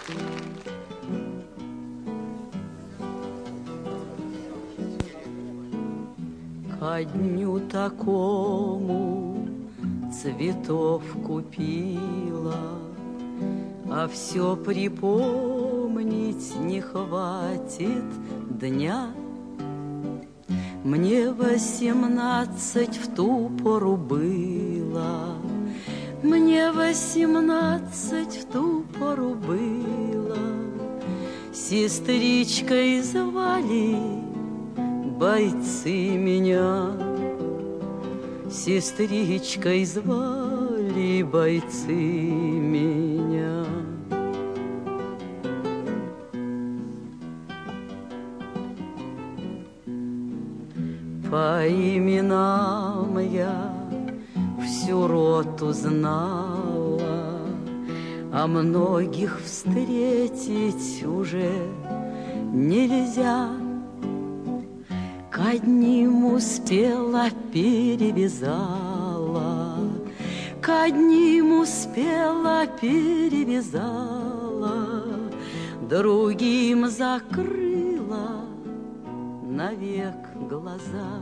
Ко дню такому цветов купила, а все припомнить не хватит дня. Мне 18 в ту пору было, мне 18 в ту пору было. Сестричкой звали бойцы меня, сестричкой звали бойцы меня. По именам я всю роту знала, а многих встретить уже нельзя. К одним успела, перевязала, к одним успела, перевязала, другим закрыла навек глаза,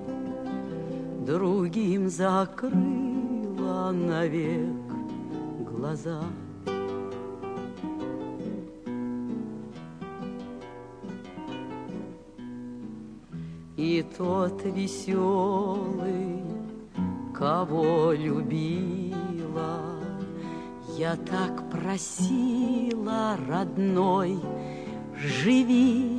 другим закрыла навек глаза. И тот веселый, кого любила, я так просила, родной, живи.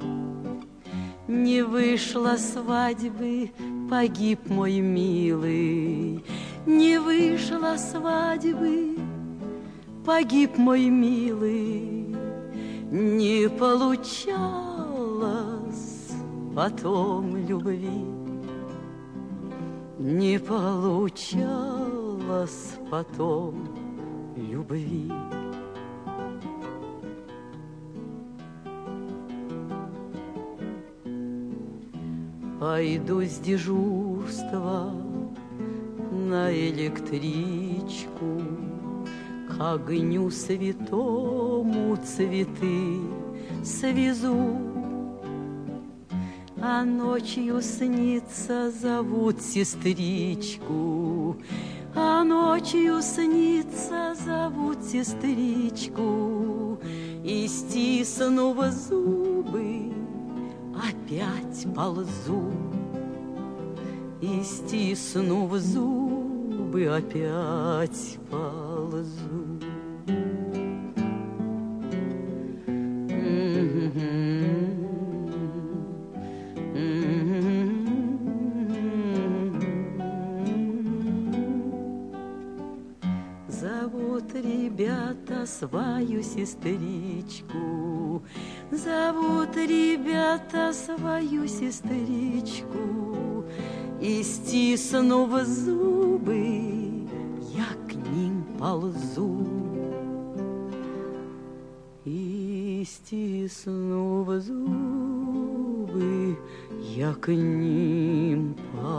Не вышло свадьбы, погиб мой милый, не вышло свадьбы, погиб мой милый. Не получалось потом любви, не получалось потом любви. Пойду с дежурства на электричку, к огню святому цветы свезу. А ночью снится, зовут сестричку, а ночью снится, зовут сестричку. И стиснув зубы, опять ползу, и стиснув зубы, опять ползу. Зовут ребята свою сестричку, зовут ребята свою сестричку, и стиснув зубы, я к ним ползу, и стиснув зубы, я к ним ползу.